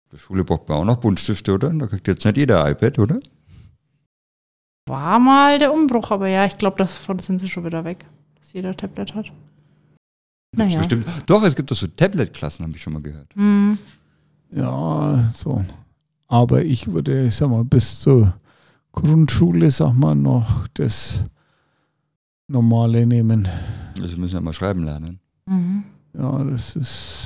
Der Schule braucht man auch noch Buntstifte, oder? Da kriegt jetzt nicht jeder iPad, oder? War mal der Umbruch, aber ja, ich glaube, davon sind sie schon wieder weg, dass jeder Tablet hat. Naja. Bestimmt. Doch, es gibt doch so Tablet-Klassen, habe ich schon mal gehört. Mhm. Ja, so. Aber ich würde, ich sag mal, bis zur Grundschule, sag mal, noch das Normale nehmen. Also müssen wir mal schreiben lernen. Mhm. Ja, das ist...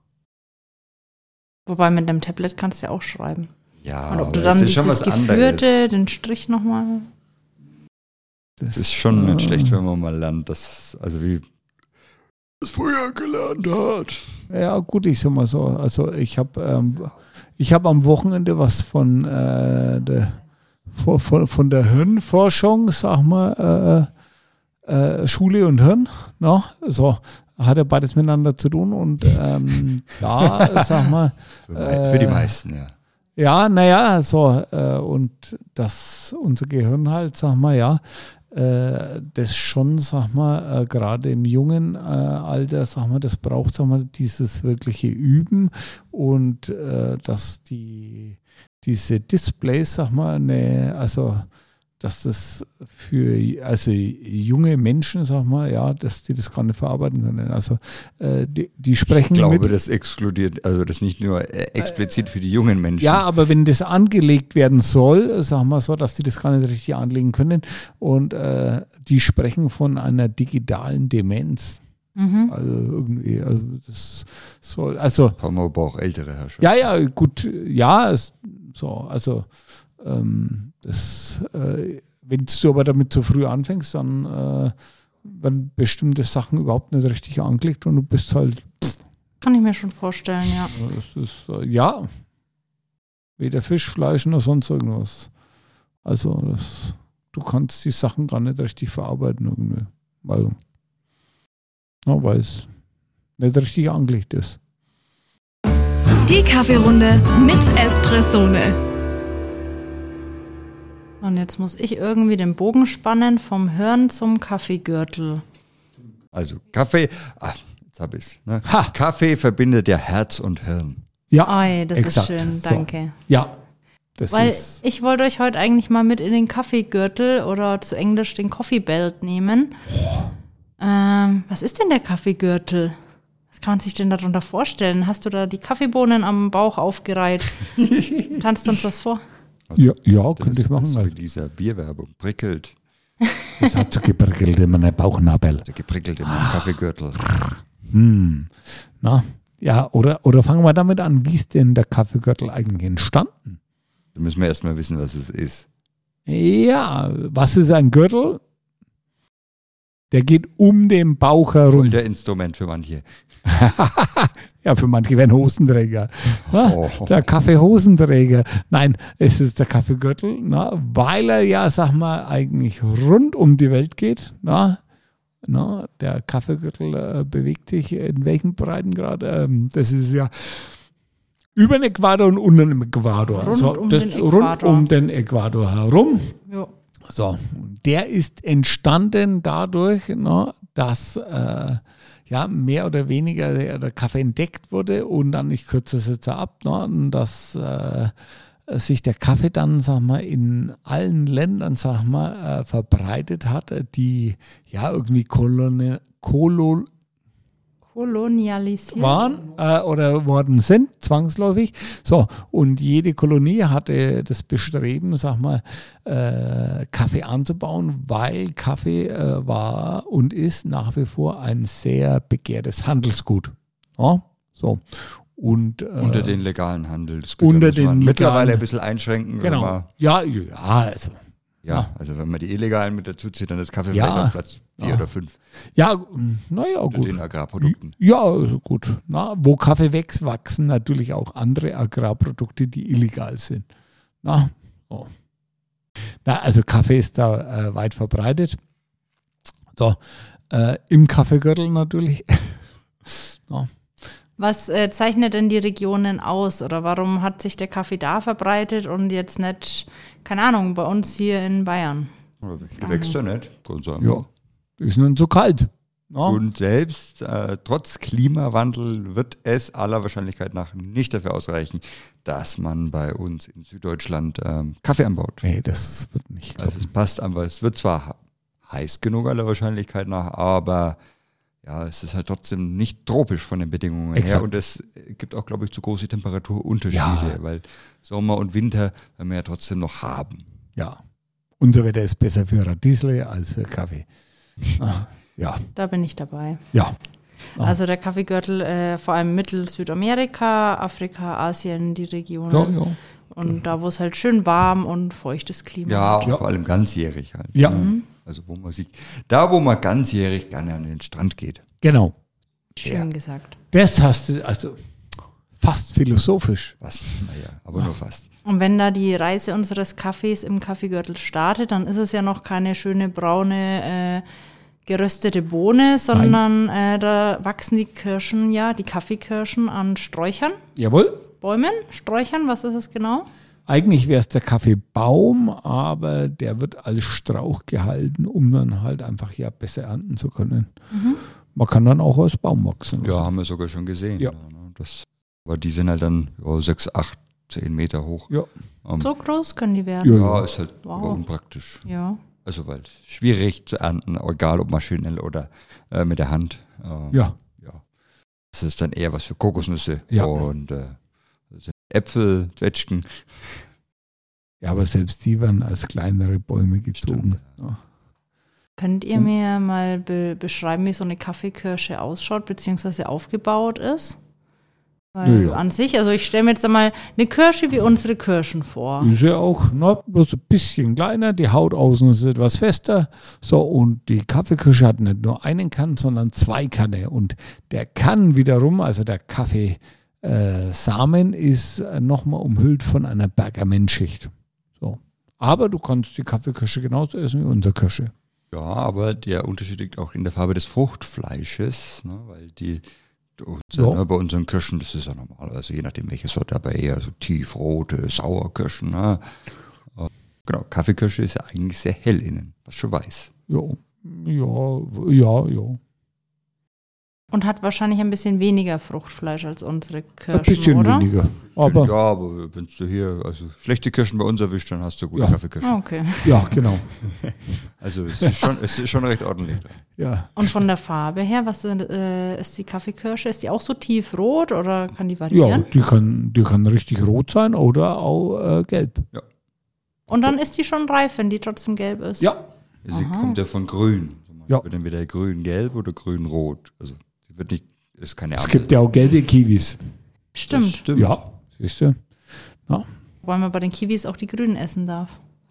Wobei mit dem Tablet kannst du ja auch schreiben. Ja, Und ob du aber dann es ist schon dieses was Geführte, anderes. den Strich nochmal... Das ist schon nicht schlecht, wenn man mal lernt, dass, also wie es früher gelernt hat. Ja, gut, ich sag mal so. Also ich habe am Wochenende was von der Hirnforschung, sag mal, Schule und Hirn. No? So, hat ja beides miteinander zu tun. Und da, sag mal. Für die meisten, ja. Ja, naja, so. Und dass unser Gehirn halt, sag mal, ja, das schon, sag mal, gerade im jungen Alter, sag mal, das braucht, sag mal, dieses wirkliche Üben und dass diese Displays, sag mal, dass das für junge Menschen, sag mal, ja, dass die das gar nicht verarbeiten können. Also die sprechen. Ich glaube, das exkludiert, also das nicht nur explizit für die jungen Menschen. Ja, aber wenn das angelegt werden soll, sagen wir so, dass die das gar nicht richtig anlegen können und die sprechen von einer digitalen Demenz. Mhm. Also irgendwie, also das soll, also. Haben wir aber auch ältere Herrscher. Ja, gut, ja, wenn du aber damit zu früh anfängst, dann werden bestimmte Sachen überhaupt nicht richtig angelegt und du bist halt. Kann ich mir schon vorstellen, ja. Das ist, weder Fisch, Fleisch noch sonst irgendwas. Also du kannst die Sachen gar nicht richtig verarbeiten irgendwie. Also, weil es nicht richtig angelegt ist. Die Kaffeerunde mit Espressone. Und jetzt muss ich irgendwie den Bogen spannen vom Hirn zum Kaffeegürtel. Also Kaffee, jetzt habe ich es. Ne? Kaffee verbindet ja Herz und Hirn. Ja, Ei, das exakt. ist schön, danke. So. Ja, das Weil ist. ich wollte euch heute eigentlich mal mit in den Kaffeegürtel oder zu Englisch den Coffee Belt nehmen. Was ist denn der Kaffeegürtel? Was kann man sich denn darunter vorstellen? Hast du da die Kaffeebohnen am Bauch aufgereiht? Tanzt uns das vor? Ja, könnte ich machen. Das ist Also, wie dieser Bierwerbung. Prickelt. das hat so geprickelt in meinem Bauchnabel. Also geprickelt in meinem Kaffeegürtel. Na, ja, oder fangen wir damit an, wie ist denn der Kaffeegürtel eigentlich entstanden? Da müssen wir erstmal wissen, was es ist. Ja, was ist ein Gürtel? Der geht um den Bauch herum. Schulterinstrument für manche. Ja, für manche wären Hosenträger. Na, der Kaffeehosenträger. Nein, es ist der Kaffeegürtel, weil er ja, sag mal, eigentlich rund um die Welt geht. Der Kaffeegürtel bewegt sich in welchen Breitengrad? Das ist ja über den Äquator und unter dem Äquator. Rund um den Äquator herum. Ja. So, der ist entstanden dadurch, dass mehr oder weniger der Kaffee entdeckt wurde und dann, ich kürze es jetzt ab, dass sich der Kaffee dann, sag mal, in allen Ländern, sag mal, verbreitet hat, die ja irgendwie Kolonialisiert waren oder worden sind, zwangsläufig. So, und jede Kolonie hatte das Bestreben, sag mal, Kaffee anzubauen, weil Kaffee war und ist nach wie vor ein sehr begehrtes Handelsgut. Ja, so. Und, unter den legalen Handel. Unter den mittlerweile ein bisschen einschränken. Genau. Also wenn man die illegalen mit dazu zieht, dann ist Kaffee vielleicht auf Platz 4 oder 5. Ja, naja, gut. Unter den Agrarprodukten. Ja, also gut. Wo Kaffee wächst, wachsen natürlich auch andere Agrarprodukte, die illegal sind. Also Kaffee ist da weit verbreitet. So, im Kaffeegürtel natürlich. Was zeichnet denn die Regionen aus? Oder warum hat sich der Kaffee da verbreitet und jetzt nicht, keine Ahnung, bei uns hier in Bayern? Wächst er nicht, kann ich sagen. Ja, ist nun zu kalt. No? Und selbst trotz Klimawandel wird es aller Wahrscheinlichkeit nach nicht dafür ausreichen, dass man bei uns in Süddeutschland Kaffee anbaut. Nee, das wird nicht. Also es passt aber, es wird zwar heiß genug aller Wahrscheinlichkeit nach, aber ja, es ist halt trotzdem nicht tropisch von den Bedingungen her und es gibt auch, glaube ich, zu große Temperaturunterschiede, weil Sommer und Winter werden wir ja trotzdem noch haben. Ja, unser Wetter ist besser für Radiesle als für Kaffee. Ja. Da bin ich dabei. Ja. Also der Kaffeegürtel, vor allem Mittel-Südamerika, Afrika, Asien, die Regionen. Ja. Und da, wo es halt schön warm und feuchtes Klima Ja, hat. und vor allem ganzjährig halt. Ja. Ne? Also wo man ganzjährig gerne an den Strand geht. Genau. Schön gesagt. Das hast du, also fast philosophisch. Was? Naja, aber nur fast. Und wenn da die Reise unseres Kaffees im Kaffeegürtel startet, dann ist es ja noch keine schöne braune geröstete Bohne, sondern da wachsen die Kirschen, die Kaffeekirschen an Sträuchern. Jawohl. Bäumen, Sträuchern, was ist es genau? Eigentlich wäre es der Kaffeebaum, aber der wird als Strauch gehalten, um dann halt einfach besser ernten zu können. Man kann dann auch als Baum wachsen. Ja, haben wir sogar schon gesehen. Ja. Aber die sind halt dann 6, 8, 10 Meter hoch. Ja. So groß können die werden. Ja. Ist halt aber unpraktisch. Ja. Also weil es schwierig zu ernten, egal ob maschinell oder mit der Hand. Ja. Das ist dann eher was für Kokosnüsse und Äpfel, Zwetschgen. Ja, aber selbst die werden als kleinere Bäume gezogen. Ja. Könnt ihr mir mal beschreiben, wie so eine Kaffeekirsche ausschaut, beziehungsweise aufgebaut ist? Weil an sich, also ich stelle mir jetzt einmal eine Kirsche wie unsere Kirschen vor. Ist ja auch bloß ein bisschen kleiner, die Haut außen ist etwas fester. So, und die Kaffeekirsche hat nicht nur einen Kern, sondern 2 Kerne. Und der Kern wiederum, also der Kaffeesamen, ist nochmal umhüllt von einer Pergamentschicht. So. Aber du kannst die Kaffeekirsche genauso essen wie unsere Kirsche. Ja, aber der Unterschied liegt auch in der Farbe des Fruchtfleisches, ne, weil bei unseren Kirschen, das ist ja normal, also je nachdem welche Sorte, aber eher so tiefrote, Sauerkirschen. Ne. Genau, Kaffeekirsche ist ja eigentlich sehr hell innen, was schon weiß. Ja. Und hat wahrscheinlich ein bisschen weniger Fruchtfleisch als unsere Kirschen, Ein bisschen oder? weniger. Aber wenn du hier schlechte Kirschen bei uns erwischt, dann hast du gute Kaffeekirschen. Okay. ja, genau. Also es ist schon recht ordentlich dran. Ja. Und von der Farbe her, was ist die Kaffeekirsche? Ist die auch so tiefrot oder kann die variieren? Ja, die kann richtig rot sein oder auch gelb. Ja. Und dann ist die schon reif, wenn die trotzdem gelb ist? Ja. Sie kommt ja von grün. Ja. Wird entweder grün-gelb oder grün-rot. Also sie wird nicht, ist keine Ampel. Es gibt ja auch gelbe Kiwis. Stimmt. Ja, siehst du. Ja. Wobei man bei den Kiwis auch die grünen essen darf.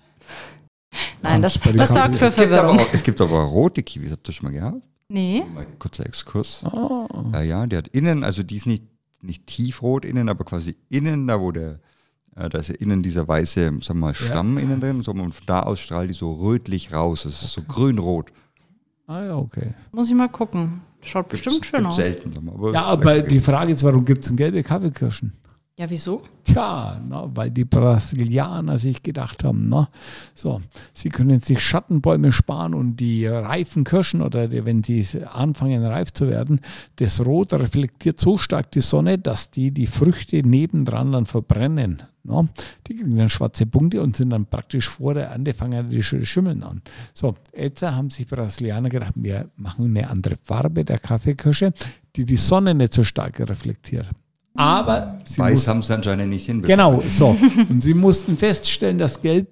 Nein, das Kannst bei den sorgt für Verwirrung. Es gibt aber auch rote Kiwis. Habt ihr schon mal gehabt? Nee. Mal ein kurzer Exkurs. Oh. Ja, die hat innen, also die ist nicht tiefrot innen, aber quasi innen, da ist ja innen dieser weiße, sagen wir mal, Stamm innen drin. Und von da aus strahlt die so rötlich raus. Das ist so grün-rot. Ah ja, okay. Muss ich mal gucken. Schaut bestimmt schön aus. Selten. Aber die Frage ist, warum gibt es denn gelbe Kaffeekirschen? Ja, wieso? Ja, weil die Brasilianer sich gedacht haben, sie können sich Schattenbäume sparen und die reifen Kirschen oder wenn die anfangen reif zu werden, das Rot reflektiert so stark die Sonne, dass die Früchte nebendran dann verbrennen. No? Die kriegen dann schwarze Punkte und sind dann praktisch vor der Ernte, fangen die Schimmeln an. So, jetzt haben sich Brasilianer gedacht, wir machen eine andere Farbe der Kaffeekirsche, die Sonne nicht so stark reflektiert. Aber weiß haben sie anscheinend nicht hinbekommen. Genau, so. Und sie mussten feststellen, dass Gelb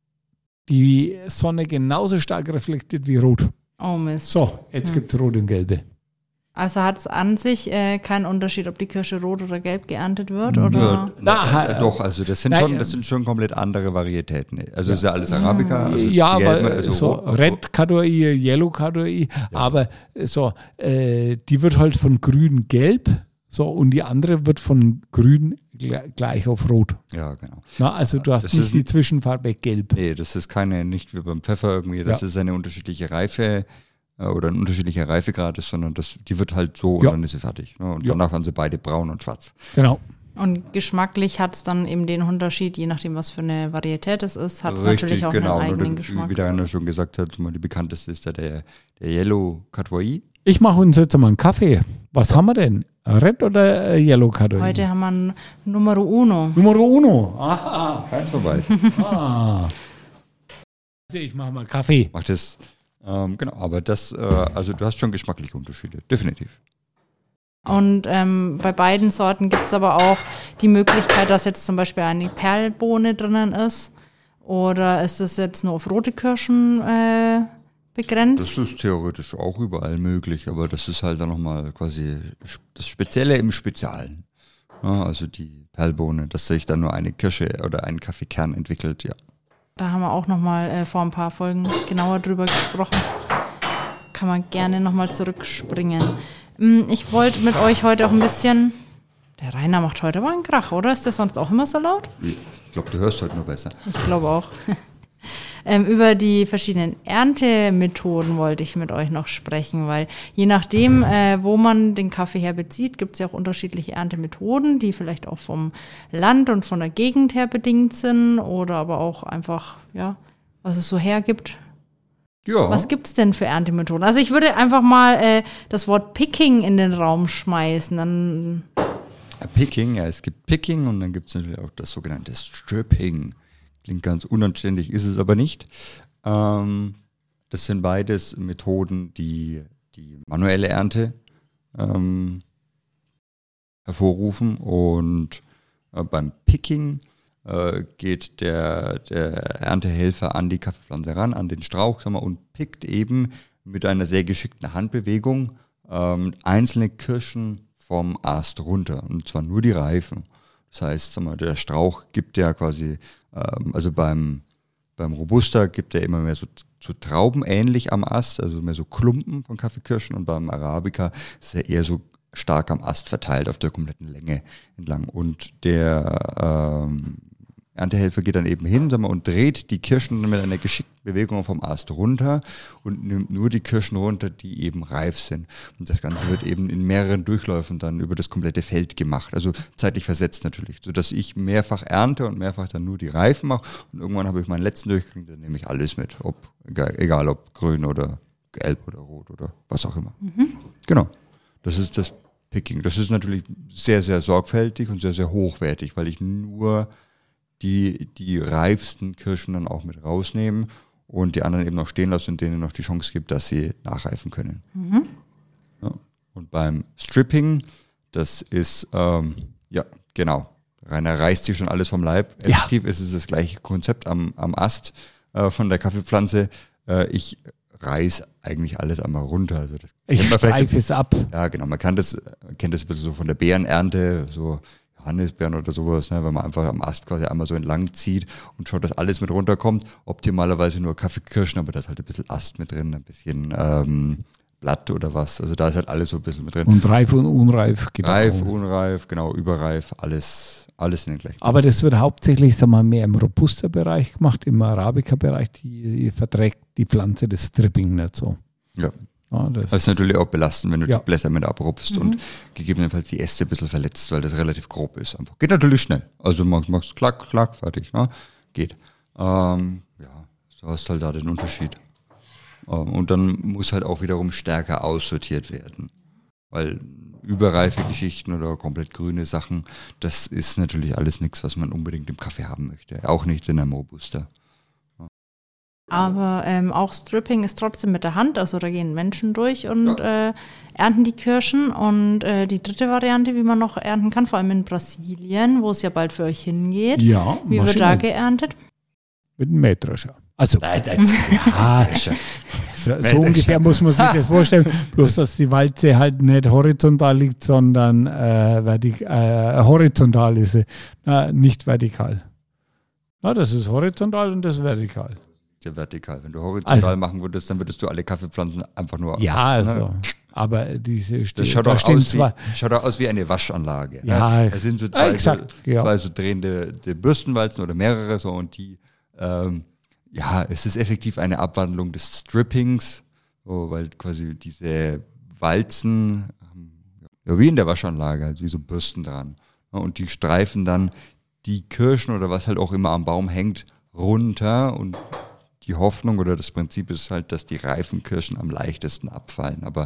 die Sonne genauso stark reflektiert wie Rot. Oh Mist. So, jetzt gibt es Rot und Gelbe. Also hat es an sich keinen Unterschied, ob die Kirsche rot oder gelb geerntet wird? Oder? Doch, also das sind schon komplett andere Varietäten. Also es ist ja alles Arabica. Also Red Kadoi, Yellow Kadoi, aber die wird halt von grün-gelb. So, und die andere wird von grün gleich auf rot. Ja, genau. Also du hast nicht die Zwischenfarbe gelb. Nee, das ist nicht wie beim Pfeffer irgendwie, das ist eine unterschiedliche Reife oder ein unterschiedlicher Reifegrad ist, sondern die wird halt so und dann ist sie fertig. Und danach waren sie beide braun und schwarz. Genau. Und geschmacklich hat es dann eben den Unterschied, je nachdem, was für eine Varietät es ist, hat es natürlich auch einen eigenen Geschmack. Wie der Rainer schon gesagt hat, die bekannteste ist der Yellow Kadoi. Ich mache uns jetzt mal einen Kaffee. Was haben wir denn? Red oder Yellow Cardamom? Heute haben wir ein Numero Uno. Numero Uno. Aha. Keins vorbei. Ich mache mal Kaffee. Mach das. Genau, aber das, also du hast schon geschmackliche Unterschiede, definitiv. Und bei beiden Sorten gibt es aber auch die Möglichkeit, dass jetzt zum Beispiel eine Perlbohne drinnen ist. Oder ist das jetzt nur auf rote Kirschen begrenzt? Das ist theoretisch auch überall möglich, aber das ist halt dann nochmal quasi das Spezielle im Speziellen. Ja, also die Perlbohne, dass sich dann nur eine Kirsche oder ein Kaffeekern entwickelt, ja. Da haben wir auch nochmal vor ein paar Folgen genauer drüber gesprochen. Kann man gerne nochmal zurückspringen. Ich wollte mit euch heute auch ein bisschen... Der Rainer macht heute mal einen Krach, oder? Ist der sonst auch immer so laut? Ich glaube, du hörst heute nur besser. Ich glaube auch. Über die verschiedenen Erntemethoden wollte ich mit euch noch sprechen, weil je nachdem, wo man den Kaffee her bezieht, gibt es ja auch unterschiedliche Erntemethoden, die vielleicht auch vom Land und von der Gegend her bedingt sind oder aber auch einfach, ja, was es so hergibt. Ja. Was gibt es denn für Erntemethoden? Also ich würde einfach mal das Wort Picking in den Raum schmeißen. Dann Picking, ja, es gibt Picking und dann gibt es natürlich auch das sogenannte Stripping. Klingt ganz unanständig, ist es aber nicht. Das sind beides Methoden, die die manuelle Ernte hervorrufen. Und beim Picking geht der Erntehelfer an die Kaffeepflanze ran, an den Strauch, und pickt eben mit einer sehr geschickten Handbewegung einzelne Kirschen vom Ast runter. Und zwar nur die Reifen. Das heißt, der Strauch gibt ja quasi, also beim Robusta gibt er immer mehr so Trauben ähnlich am Ast, also mehr so Klumpen von Kaffeekirschen, und beim Arabica ist er eher so stark am Ast verteilt auf der kompletten Länge entlang. Und der Erntehelfer geht dann eben hin und dreht die Kirschen mit einer geschickten Bewegung vom Ast runter und nimmt nur die Kirschen runter, die eben reif sind. Und das Ganze wird eben in mehreren Durchläufen dann über das komplette Feld gemacht, also zeitlich versetzt natürlich, sodass ich mehrfach ernte und mehrfach dann nur die Reifen mache, und irgendwann habe ich meinen letzten Durchgang, dann nehme ich alles mit, egal ob grün oder gelb oder rot oder was auch immer. Genau, das ist das Picking. Das ist natürlich sehr, sehr sorgfältig und sehr, sehr hochwertig, weil ich nur die reifsten Kirschen dann auch mit rausnehmen und die anderen eben noch stehen lassen und denen noch die Chance gibt, dass sie nachreifen können. Ja. Und beim Stripping, das ist, ja, genau, Rainer reißt sich schon alles vom Leib. Effektiv ist es das gleiche Konzept am Ast von der Kaffeepflanze. Ich reiß eigentlich alles einmal runter. Also das ich streife es ab. Ja, genau, man kennt das ein bisschen so von der Beerenernte, so Johannisbeeren oder sowas, ne, wenn man einfach am Ast quasi einmal so entlang zieht und schaut, dass alles mit runterkommt. Optimalerweise nur Kaffeekirschen, aber da ist halt ein bisschen Ast mit drin, ein bisschen Blatt oder was. Also da ist halt alles so ein bisschen mit drin. Und reif und unreif. Genau. Reif, unreif, genau, überreif, alles in den gleichen. Aber das wird hauptsächlich, sagen wir, mehr im Robusta-Bereich gemacht, im Arabica-Bereich, die verträgt die Pflanze das Stripping nicht so. Ja. Das ist natürlich auch belastend, wenn du die Blätter mit abrupfst und gegebenenfalls die Äste ein bisschen verletzt, weil das relativ grob ist. Einfach. Geht natürlich schnell. Also machst klack, klack, fertig. Ne? Geht. Ja, so hast halt da den Unterschied. Und dann muss halt auch wiederum stärker aussortiert werden. Weil überreife Geschichten oder komplett grüne Sachen, das ist natürlich alles nichts, was man unbedingt im Kaffee haben möchte. Auch nicht in einem Robusta. Aber auch Stripping ist trotzdem mit der Hand, also da gehen Menschen durch und ernten die Kirschen. Und die dritte Variante, wie man noch ernten kann, vor allem in Brasilien, wo es ja bald für euch hingeht. Ja, wie wird da geerntet? Mit einem Mähdrescher. Also, ja, so ungefähr muss man sich das vorstellen. Bloß, dass die Walze halt nicht horizontal liegt, sondern horizontal ist sie, nicht vertikal. Das ist horizontal und das ist vertikal. Vertikal. Wenn du horizontal machen würdest, dann würdest du alle Kaffeepflanzen einfach nur... Ja, also. Aber diese das schaut auch aus wie eine Waschanlage. Ja, da sind so zwei so drehende Bürstenwalzen oder mehrere so, und die, es ist effektiv eine Abwandlung des Strippings, so, weil quasi diese Walzen, wie in der Waschanlage, also wie so Bürsten dran. Und die streifen dann die Kirschen oder was halt auch immer am Baum hängt, runter, und die Hoffnung oder das Prinzip ist halt, dass die reifen Kirschen am leichtesten abfallen. Aber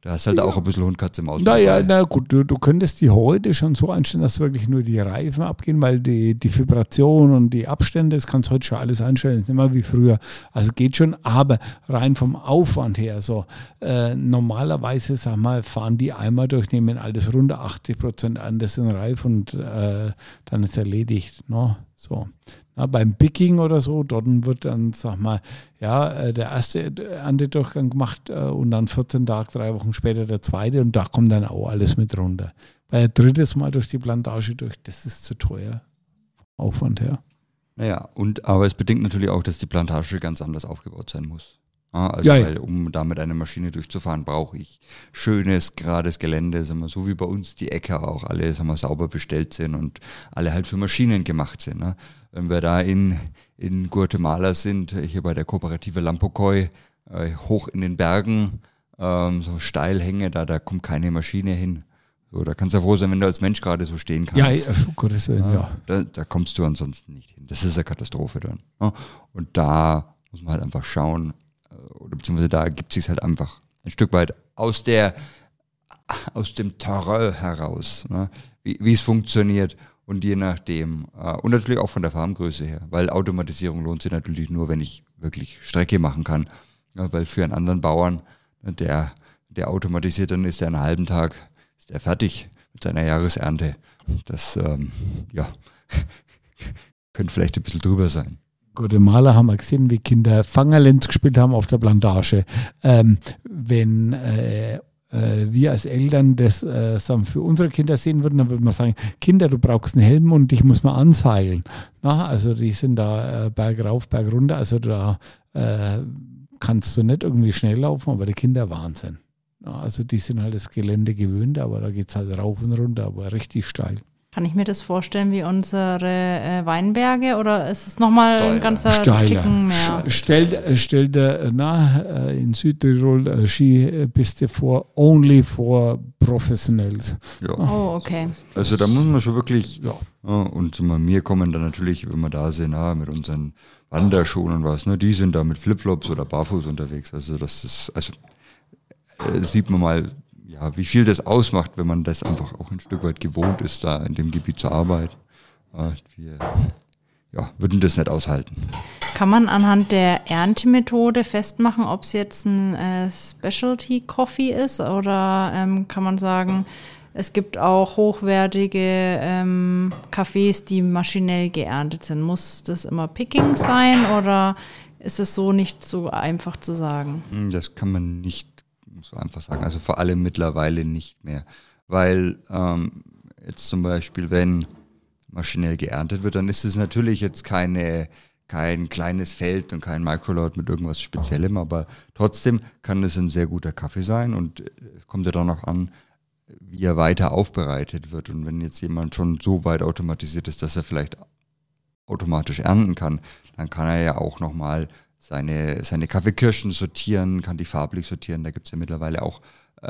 Da ist halt auch ein bisschen Hund-Katze-Maus. Na gut, du könntest die heute schon so einstellen, dass wirklich nur die Reifen abgehen, weil die Vibration und die Abstände, das kannst du heute schon alles einstellen, das ist immer wie früher. Also geht schon, aber rein vom Aufwand her, so normalerweise, sag mal, fahren die einmal durch, nehmen alles runter, 80% an, das sind Reif und dann ist erledigt. Ne? So. Na, beim Picking oder so, dort wird dann, sag mal, der erste Erntedurchgang gemacht und dann 14 Tage, 3 Wochen später der zweite und da kommt dann auch alles mit runter. Weil ein drittes Mal durch die Plantage durch, das ist zu teuer. Aufwand her. Naja, aber es bedingt natürlich auch, dass die Plantage ganz anders aufgebaut sein muss. Weil um da mit einer Maschine durchzufahren, brauche ich schönes, gerades Gelände, sagen wir, so wie bei uns die Äcker auch alle, sagen wir, sauber bestellt sind und alle halt für Maschinen gemacht sind. Ne? Wenn wir da in Guatemala sind, hier bei der Kooperative Lampocoy, hoch in den Bergen, so Steilhänge, da kommt keine Maschine hin. So, da kannst du ja froh sein, wenn du als Mensch gerade so stehen kannst. Ja, Gottes Willen, ja. Da kommst du ansonsten nicht hin. Das ist eine Katastrophe dann. Ne? Und da muss man halt einfach schauen, oder beziehungsweise da gibt es sich halt einfach ein Stück weit aus dem Terrain heraus, ne? Wie es funktioniert und je nachdem. Und natürlich auch von der Farmgröße her, weil Automatisierung lohnt sich natürlich nur, wenn ich wirklich Strecke machen kann. Ja, weil für einen anderen Bauern, der automatisiert, dann ist er einen halben Tag ist er fertig mit seiner Jahresernte. Das könnte vielleicht ein bisschen drüber sein. Guatemala haben wir gesehen, wie Kinder Fangerlenz gespielt haben auf der Plantage. Wenn wir als Eltern das für unsere Kinder sehen würden, dann würde man sagen, Kinder, du brauchst einen Helm und dich muss man anseilen. Na, also die sind da bergauf, bergunter, also da kannst du nicht irgendwie schnell laufen, aber die Kinder Wahnsinn. Na, also die sind halt das Gelände gewöhnt, aber da geht es halt rauf und runter, aber richtig steil. Kann ich mir das vorstellen wie unsere Weinberge oder ist es nochmal ein ganzer Ticken mehr? Stell dir in Südtirol Skipiste vor, only for Professionals. Ja. Oh, okay. Also da muss man schon wirklich, und wir kommen dann natürlich, wenn wir da sind, mit unseren Wanderschuhen und was, die sind da mit Flipflops oder barfuß unterwegs. Also das sieht man mal, wie viel das ausmacht, wenn man das einfach auch ein Stück weit gewohnt ist, da in dem Gebiet zu arbeiten. Wir würden das nicht aushalten. Kann man anhand der Erntemethode festmachen, ob es jetzt ein Specialty Coffee ist oder kann man sagen, es gibt auch hochwertige Kaffees, die maschinell geerntet sind. Muss das immer Picking sein oder ist es so nicht so einfach zu sagen? Das kann man nicht so einfach sagen. Also vor allem mittlerweile nicht mehr. Weil jetzt zum Beispiel, wenn maschinell geerntet wird, dann ist es natürlich jetzt kein kleines Feld und kein Microlot mit irgendwas Speziellem, aber trotzdem kann es ein sehr guter Kaffee sein und es kommt ja dann auch an, wie er weiter aufbereitet wird. Und wenn jetzt jemand schon so weit automatisiert ist, dass er vielleicht automatisch ernten kann, dann kann er ja auch nochmal seine Kaffeekirschen sortieren, kann die farblich sortieren. Da gibt es ja mittlerweile auch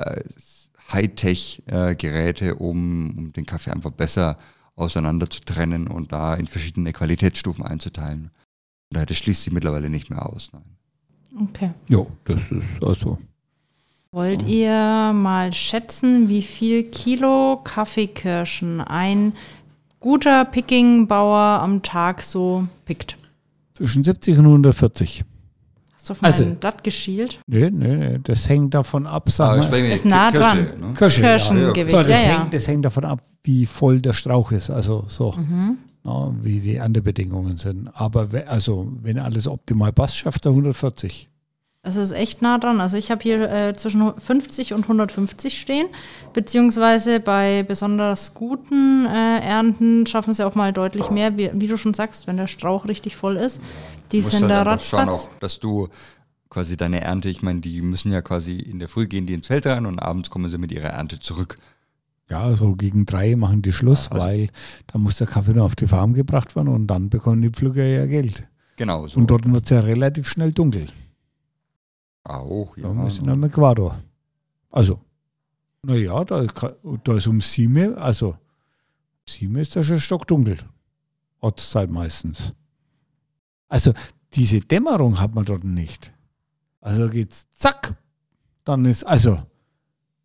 Hightech-Geräte, um den Kaffee einfach besser auseinander zu trennen und da in verschiedene Qualitätsstufen einzuteilen. Und das schließt sich mittlerweile nicht mehr aus. Nein. Okay. Ja, das ist also. Wollt ihr mal schätzen, wie viel Kilo Kaffeekirschen ein guter Picking-Bauer am Tag so pickt? Zwischen 70 und 140. Hast du auf mein Blatt geschielt? Nee, das hängt davon ab, ist nah dran. Kirschengewicht, das hängt davon ab, wie voll der Strauch ist, also so, wie die Erntebedingungen sind. Aber wenn alles optimal passt, schafft er 140. Es ist echt nah dran. Also ich habe hier zwischen 50 und 150 stehen, beziehungsweise bei besonders guten Ernten schaffen sie auch mal deutlich mehr, wie du schon sagst, wenn der Strauch richtig voll ist. Die sind da ratzfatz. Auch, dass du quasi deine Ernte, ich meine, die müssen ja quasi in der Früh gehen die ins Feld rein und abends kommen sie mit ihrer Ernte zurück. Ja, so gegen 3 machen die Schluss, weil da muss der Kaffee noch auf die Farm gebracht werden und dann bekommen die Pflücker ja Geld. Genau so. Und dort wird es ja relativ schnell dunkel. Auch, ja. Da müssen wir am Äquator. Also, naja, da ist um 7, also 7 ist da schon stockdunkel. Ortszeit meistens. Also, diese Dämmerung hat man dort nicht. Also geht's zack, dann ist,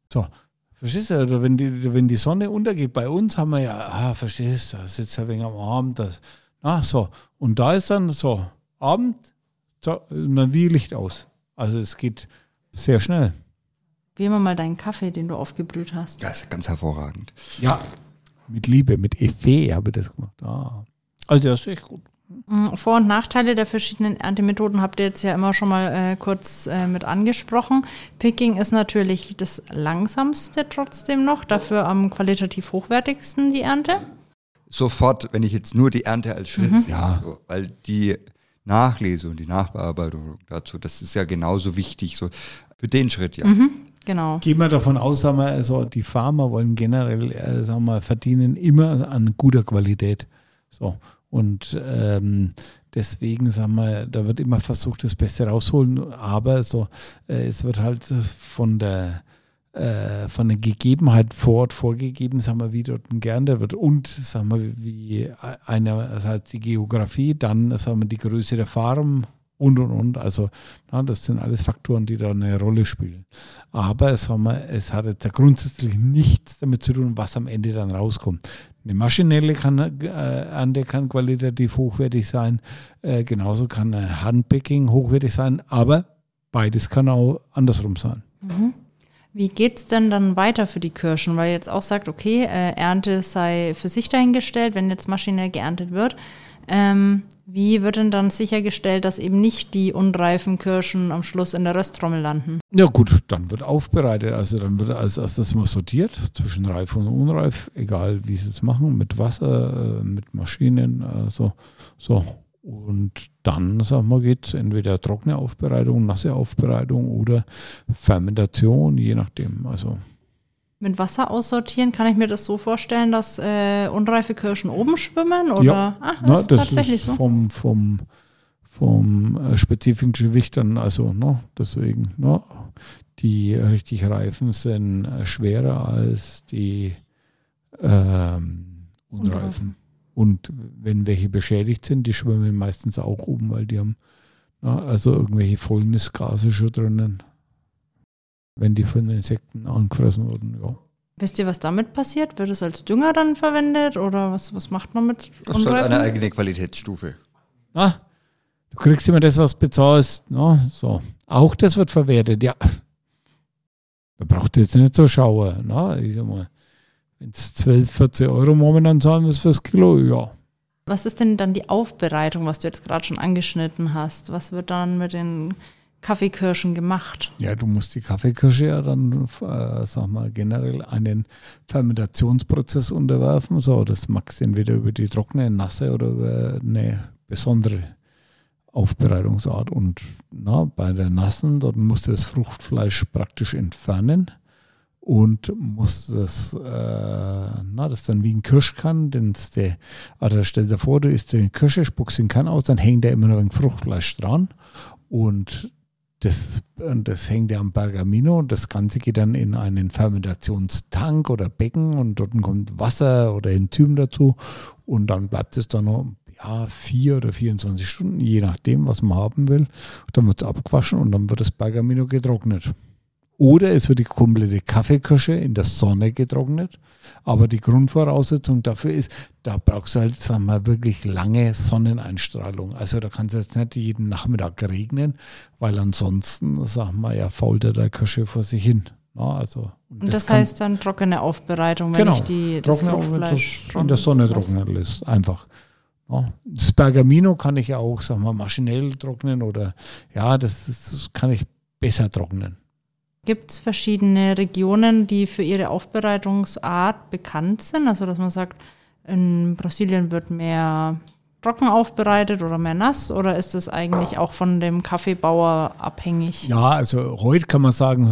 So, verstehst du? Oder wenn die Sonne untergeht, bei uns haben wir ja, verstehst du, da sitzt ja wegen am Abend, so. Und da ist dann so, Abend, so, und dann wie Licht aus. Also es geht sehr schnell. Wie immer mal deinen Kaffee, den du aufgebrüht hast. Ja, ist ganz hervorragend. Ja, mit Liebe, mit Effet habe ich das gemacht. Also das ist echt gut. Vor- und Nachteile der verschiedenen Erntemethoden habt ihr jetzt ja immer schon mal kurz mit angesprochen. Picking ist natürlich das langsamste trotzdem noch, dafür am qualitativ hochwertigsten die Ernte. Sofort, wenn ich jetzt nur die Ernte als Schritt sehe, so, weil die Nachlese und die Nachbearbeitung dazu, das ist ja genauso wichtig, so für den Schritt, ja. Genau. Gehen wir davon aus, sagen wir, also die Farmer wollen generell, sagen wir, verdienen immer an guter Qualität. So. Und deswegen, sagen wir, da wird immer versucht, das Beste rausholen, aber so, es wird halt von der Gegebenheit vor Ort vorgegeben, sagen wir, wie dort geerntet wird und, sagen wir, wie einerseits die Geografie, dann, sagen wir, die Größe der Farm und. Also, das sind alles Faktoren, die da eine Rolle spielen. Aber, sagen wir, es hat jetzt grundsätzlich nichts damit zu tun, was am Ende dann rauskommt. Eine maschinelle Ernte kann qualitativ hochwertig sein, genauso kann ein Handpicking hochwertig sein, aber beides kann auch andersrum sein. Wie geht es denn dann weiter für die Kirschen? Weil ihr jetzt auch sagt, okay, Ernte sei für sich dahingestellt, wenn jetzt maschinell geerntet wird. Wie wird denn dann sichergestellt, dass eben nicht die unreifen Kirschen am Schluss in der Rösttrommel landen? Ja gut, dann wird aufbereitet. Also dann wird als erstes mal sortiert zwischen reif und unreif, egal wie sie es machen, mit Wasser, mit Maschinen, so. Und dann, sagen wir, geht es entweder trockene Aufbereitung, nasse Aufbereitung oder Fermentation, je nachdem. Also mit Wasser aussortieren, kann ich mir das so vorstellen, dass unreife Kirschen oben schwimmen? Oder? Ja, das ist tatsächlich ist so. Vom spezifischen Gewicht dann, also deswegen, die richtig reifen sind schwerer als die unreifen. Und wenn welche beschädigt sind, die schwimmen meistens auch oben, weil die haben also irgendwelche Fäulnisgase schon drinnen, wenn die von Insekten angefressen wurden. Ja. Wisst ihr, was damit passiert? Wird es als Dünger dann verwendet oder was macht man mit Das ist halt eine eigene Qualitätsstufe. Du kriegst immer das, was bezahlst. So. Auch das wird verwertet, ja. Da braucht ihr jetzt nicht so schauen. Ich sag mal, wenn es 12, 14 Euro momentan zahlen ist fürs Kilo, ja. Was ist denn dann die Aufbereitung, was du jetzt gerade schon angeschnitten hast? Was wird dann mit den Kaffeekirschen gemacht? Ja, du musst die Kaffeekirsche ja dann, sag mal, generell einen Fermentationsprozess unterwerfen. So, das magst du entweder über die trockene, nasse oder über eine besondere Aufbereitungsart. Und bei der nassen, dort musst du das Fruchtfleisch praktisch entfernen. Und muss das dann wie ein Kirschkern, oder stell dir vor, du isst den Kirsche, spuckst den Kern aus, dann hängt da immer noch ein Fruchtfleisch dran und das hängt ja am Pergamino und das Ganze geht dann in einen Fermentationstank oder Becken und dort kommt Wasser oder Enzym dazu und dann bleibt es dann noch 4 oder 24 Stunden, je nachdem, was man haben will. Dann wird es abgewaschen und dann wird das Pergamino getrocknet. Oder es wird die komplette Kaffeekirsche in der Sonne getrocknet. Aber die Grundvoraussetzung dafür ist, da brauchst du halt, sagen wir, wirklich lange Sonneneinstrahlung. Also da kann es jetzt nicht jeden Nachmittag regnen, weil ansonsten, sagen wir, ja, fault der Kirsche vor sich hin. Also, und das heißt dann trockene Aufbereitung, wenn ich das Fruchtfleisch in der Sonne trocknen lässt. Einfach. Das Pergamino kann ich ja auch, sagen wir, maschinell trocknen oder das kann ich besser trocknen. Gibt es verschiedene Regionen, die für ihre Aufbereitungsart bekannt sind? Also dass man sagt, in Brasilien wird mehr trocken aufbereitet oder mehr nass? Oder ist das eigentlich auch von dem Kaffeebauer abhängig? Ja, also heute kann man sagen,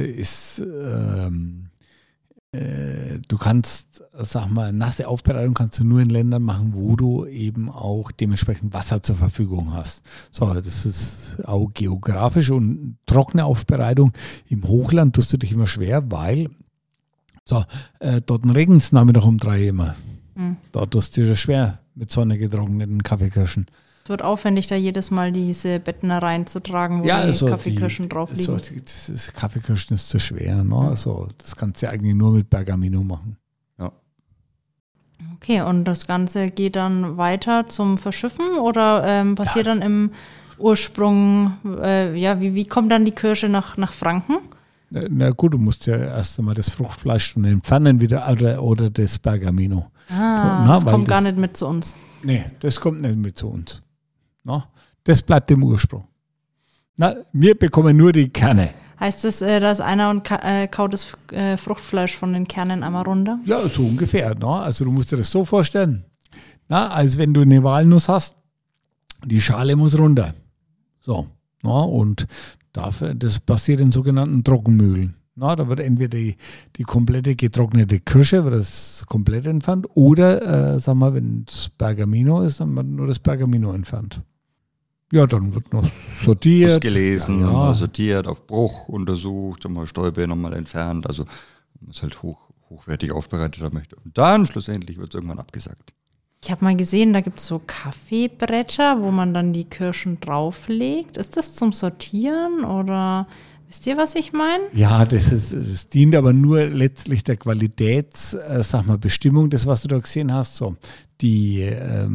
du kannst, sag mal, nasse Aufbereitung kannst du nur in Ländern machen, wo du eben auch dementsprechend Wasser zur Verfügung hast. So, das ist auch geografisch und trockene Aufbereitung. Im Hochland tust du dich immer schwer, weil dort regnet es nachmittag um 3 immer. Da tust du dir schwer mit sonnegetrockneten Kaffeekirschen. Es wird aufwendig, da jedes Mal diese Betten reinzutragen, wo die Kaffeekirschen drauf liegen. Das Kaffeekirschen ist zu schwer. Ne? Also, das kannst du eigentlich nur mit Bergamino machen. Ja. Okay, und das Ganze geht dann weiter zum Verschiffen oder passiert dann im Ursprung, wie kommt dann die Kirsche nach Franken? Na gut, du musst ja erst einmal das Fruchtfleisch dann entfernen wieder oder das Bergamino. Das kommt gar nicht mit zu uns. Nee, das kommt nicht mit zu uns. Na, das bleibt im Ursprung. Wir bekommen nur die Kerne. Heißt das, da ist einer und kaut das Fruchtfleisch von den Kernen einmal runter? Ja, so ungefähr. Na? Also du musst dir das so vorstellen, als wenn du eine Walnuss hast, die Schale muss runter. So, und das passiert in sogenannten Trockenmühlen. Da wird entweder die komplette getrocknete Kirsche, wird das komplett entfernt, oder, wenn es Bergamino ist, dann wird nur das Bergamino entfernt. Ja, dann wird noch sortiert. Ausgelesen, nochmal sortiert, auf Bruch untersucht, nochmal Stäube nochmal entfernt. Also, wenn man es halt hochwertig aufbereitet haben möchte. Und dann schlussendlich wird es irgendwann abgesackt. Ich habe mal gesehen, da gibt es so Kaffeebretter, wo man dann die Kirschen drauflegt. Ist das zum Sortieren oder wisst ihr, was ich meine? Ja, das dient aber nur letztlich der Qualitätsbestimmung, das, was du da gesehen hast. So, diese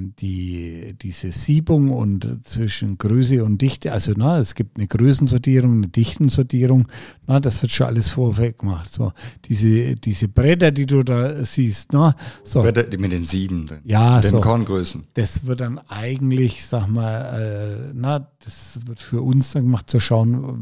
Siebung und zwischen Größe und Dichte, also es gibt eine Größensortierung, eine Dichtensortierung, das wird schon alles vorweg gemacht. So, diese Bretter, die du da siehst, so. Bretter mit den 7 drin, ja, den so, Korngrößen. Das wird dann eigentlich, das wird für uns dann gemacht, zu schauen,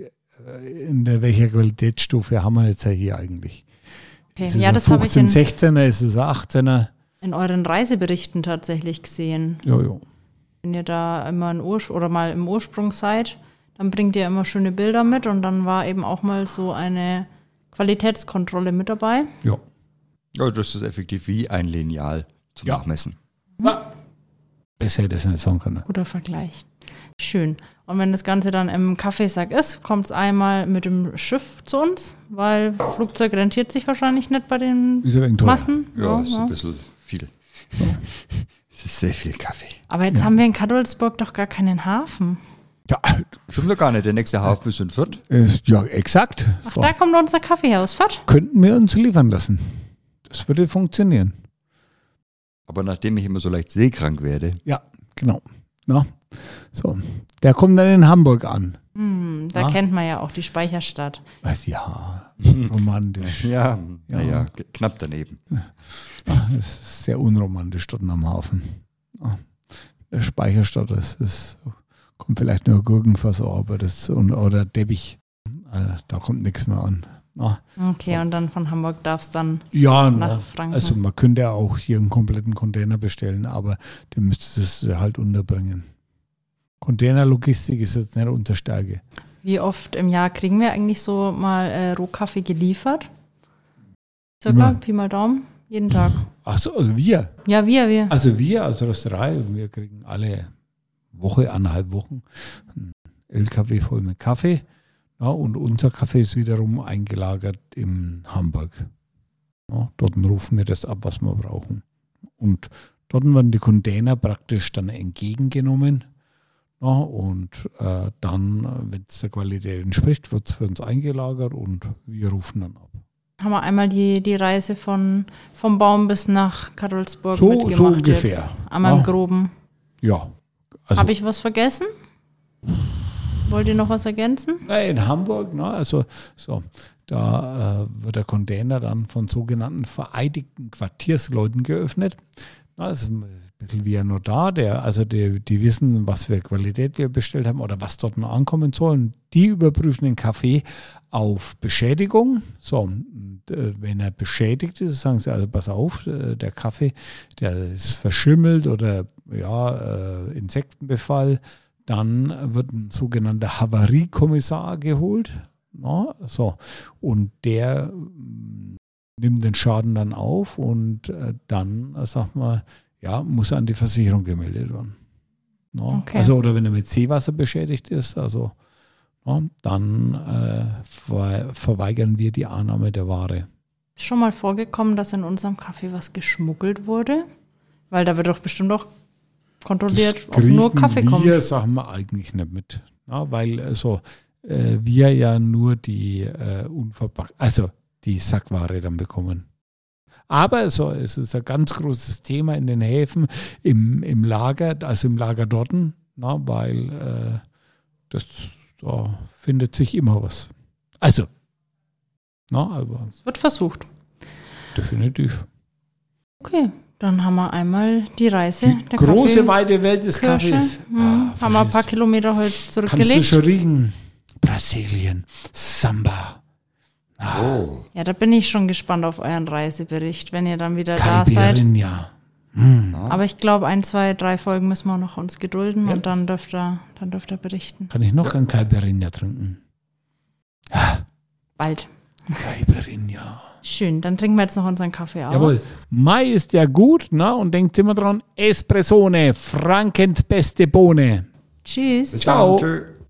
welcher Qualitätsstufe haben wir jetzt hier eigentlich. Okay. Ist ja, es das habe ich 16er, ist es 18er? In euren Reiseberichten tatsächlich gesehen. Jo. Wenn ihr da immer mal im Ursprung seid, dann bringt ihr immer schöne Bilder mit und dann war eben auch mal so eine Qualitätskontrolle mit dabei. Ja. Ja, das ist effektiv wie ein Lineal zum Nachmessen. Ja. Besser hätte ich das nicht sagen können. Guter Vergleich. Schön. Und wenn das Ganze dann im Kaffeesack ist, kommt es einmal mit dem Schiff zu uns, weil Flugzeug rentiert sich wahrscheinlich nicht bei den Massen. Ja, ist ein bisschen viel. Es ist sehr viel Kaffee. Aber jetzt haben wir in Cadolzburg doch gar keinen Hafen. Ja, stimmt doch gar nicht. Der nächste Hafen ist in Fürth. Ja, exakt. Ach, da kommt unser Kaffeehaus. Fürth? Könnten wir uns liefern lassen. Das würde funktionieren. Aber nachdem ich immer so leicht seekrank werde. Ja, genau. So, der kommt dann in Hamburg an. Da kennt man ja auch die Speicherstadt. Ja, romantisch. Ja, knapp daneben. Es ist sehr unromantisch dort am Hafen. Der Speicherstadt, kommt vielleicht nur Gurkenfass, aber oder Deppich. Da kommt nichts mehr an. Okay, und dann von Hamburg darf es dann nach Franken. Also man könnte ja auch hier einen kompletten Container bestellen, aber der müsste es halt unterbringen. Containerlogistik ist jetzt nicht unsere Stärke. Wie oft im Jahr kriegen wir eigentlich so mal Rohkaffee geliefert? Circa, Pi mal Daumen, jeden Tag. Ach so, also wir? Ja, wir. Also wir als Rösterei, wir kriegen alle Woche, 1,5 Wochen einen LKW voll mit Kaffee. Ja, und unser Kaffee ist wiederum eingelagert in Hamburg. Ja, dort rufen wir das ab, was wir brauchen. Und dort werden die Container praktisch dann entgegengenommen. Ja, und dann, wenn es der Qualität entspricht, wird es für uns eingelagert und wir rufen dann ab. Haben wir einmal die Reise vom Baum bis nach Cadolzburg mitgemacht. So ungefähr. Jetzt. Einmal im Groben. Ja. Also, habe ich was vergessen? Wollt ihr noch was ergänzen? In Hamburg, da wird der Container dann von sogenannten vereidigten Quartiersleuten geöffnet. Das ist ein bisschen wie ein Notar, die wissen, was für Qualität wir bestellt haben oder was dort noch ankommen soll. Und die überprüfen den Kaffee auf Beschädigung. So, und, wenn er beschädigt ist, sagen sie, also pass auf, der Kaffee, der ist verschimmelt oder Insektenbefall. Dann wird ein sogenannter Havariekommissar geholt. Und der nimmt den Schaden dann auf und dann, muss er an die Versicherung gemeldet werden. Okay. Also, oder wenn er mit Seewasser beschädigt ist, dann verweigern wir die Annahme der Ware. Ist schon mal vorgekommen, dass in unserem Kaffee was geschmuggelt wurde? Weil da wird doch bestimmt auch kontrolliert, Das ob nur Kaffee kommt. Wir sagen wir eigentlich nicht mit. Ja, weil also, wir ja nur die die Sackware dann bekommen. Aber es ist ein ganz großes Thema in den Häfen, im Lager, also im Lager dort, weil da findet sich immer was. Also, aber Es wird versucht. definitiv. Okay, dann haben wir einmal die Reise Die große, weite Welt des Kirsche. Kaffees. Haben wir ein paar Kilometer heute Kannst du zurückgelegt. schon riechen? Brasilien, Samba. Oh. Ja, da bin ich schon gespannt auf euren Reisebericht, wenn ihr dann wieder da seid. Caipirinha. Aber ich glaube, 1, 2, 3 Folgen müssen wir noch uns gedulden Ja. und dann dürft ihr berichten. Kann ich noch ein Caipirinha trinken? Bald. Caipirinha. Schön, dann trinken wir jetzt noch unseren Kaffee aus. Jawohl. Mai ist ja gut, und denkt immer dran, Espressone, Frankens beste Bohne. Tschüss. Bis Ciao. dann. Tschö.